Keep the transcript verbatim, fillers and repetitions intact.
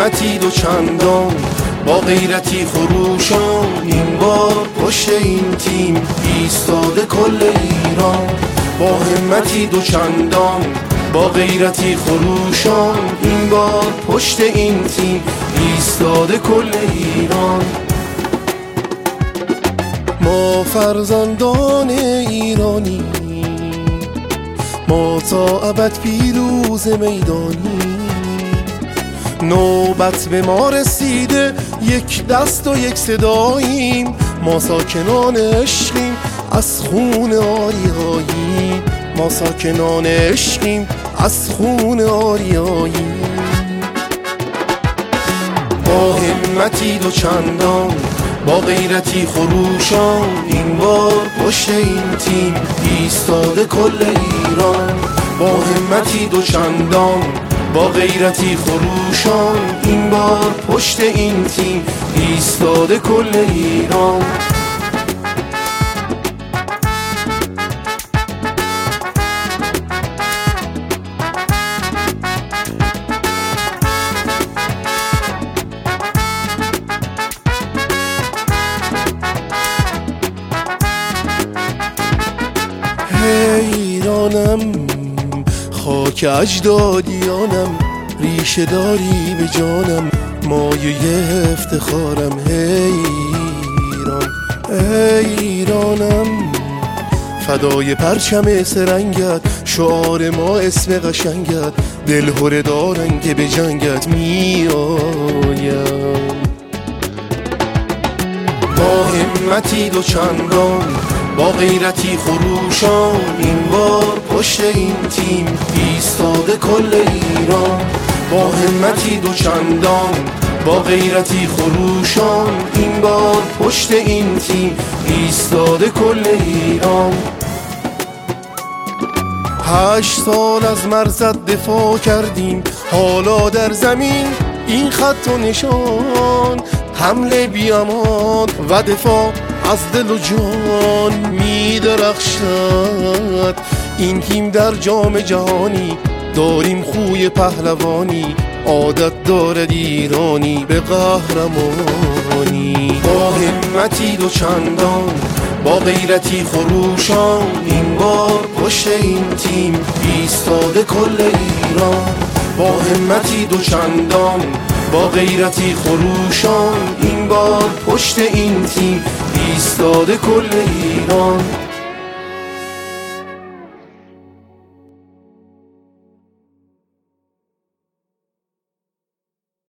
همتی دو چندان، با غیرتی خروشان، این بار پشت این تیم ایستاده کل ایران. با همتی دو چندان، با غیرتی خروشان، این بار پشت این تیم ایستاده کل ایران. ما فرزندان ایرانی، ما تا ابد پیروز میدانی. نوبت به ما رسیده، یک دست و یک صداییم. ما ساکنان عشقیم، از خون آریاییم. ما ساکنان عشقیم، از خون آریاییم. با همتی دو چندان، با غیرتی خروشان، این بار پشت این تیم ایستاده کل ایران. با همتی دو چندان، با غیرتی خروشان، این بار پشت این تیم ایستاده کل ایران. ایرانم خاک اجدادیانم، ریشه داری به جانم، مایه افتخارم. ایران ایرانم فدای پرچم سرنگت، شعار ما اسم قشنگت، دلهره دارن که به جنگت می آیم. با همتی دو چندان، با غیرتی خروشان، این بار پشت این تیم ایستاده کل ایران. با همتی دو چندان، با غیرتی خروشان، این بار پشت این تیم ایستاده کل ایران. هشت سال از مرزت دفاع کردیم، حالا در زمین این خط و نشان. حمله بیامان و دفاع از دل و جان می درخشد. این تیم در جام جهانی، داریم خوی پهلوانی، عادت دارد ایرانی به قهرمانی. با همتی دو چندان، با غیرتی خروشان، این بار پشت این تیم ایستاده کل ایران. با همتی دو چندان، با غیرتی خروشان، این بار پشت این تیم ایستاده کل ایران.